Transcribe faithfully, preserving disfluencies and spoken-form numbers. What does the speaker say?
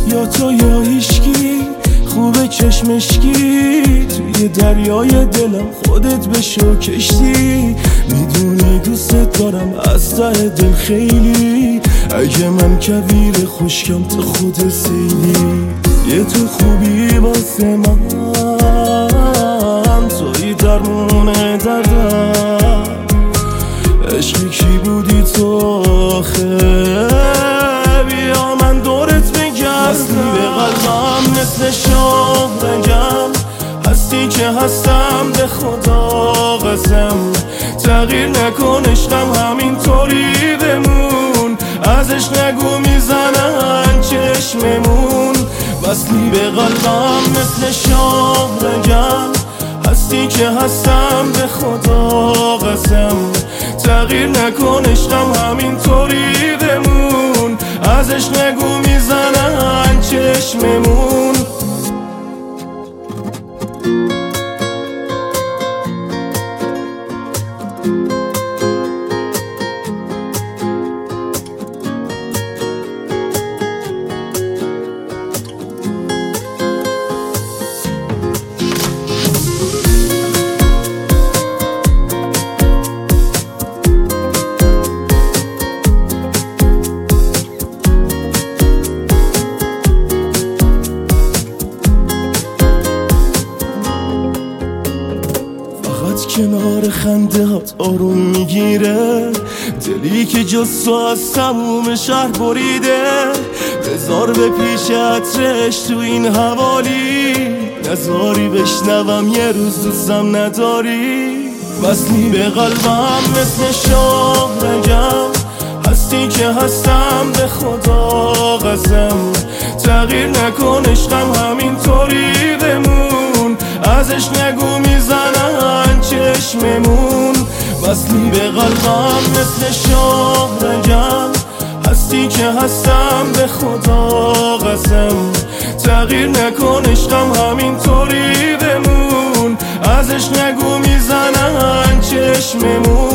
یا تو یا هیشکی، خوبه چشمشکی، توی دریای دلم خودت بشو کشتی. میدونی دوست دارم از ته دل خیلی، اگه من کویر خشکم تو خود سیلی. یه تو خوبی واسه من، توی درمون دردم، عشقی کی بودی تو آخه؟ بیا من دورت بگردم، هستی به قلبم مثل شاه رنگم، هستی که هستم به خدا قسم. تغییر نکن عشقم همینطوری بمون، ازش نگو میزنن چشممون. وصلی به قلبم مثل شاه رنگم، هستی که هستم به خدا قسم. تغییر نکن عشقم همینطوری بمون، ازش نگو میزنن چشممون. کنار خنده هات آروم میگیره، دلی که جز تو از تموم شهر بریده. بذار به پیش عطرش تو این حوالی، نذاری بشنوم یه روز دوستم نداری. وصلی به قلبم مثل شاه رنگم، هستی که هستم به خدا قسم. تغییر نکن عشقم همینطوری بمون، ازش نگو میزنن چشممون. وصلی به قلبم مثل شاه رنگم، هستی که هستم به خدا قسم. تغییر نکن عشقم همینطوری بمون، ازش نگو میزنن چشممون.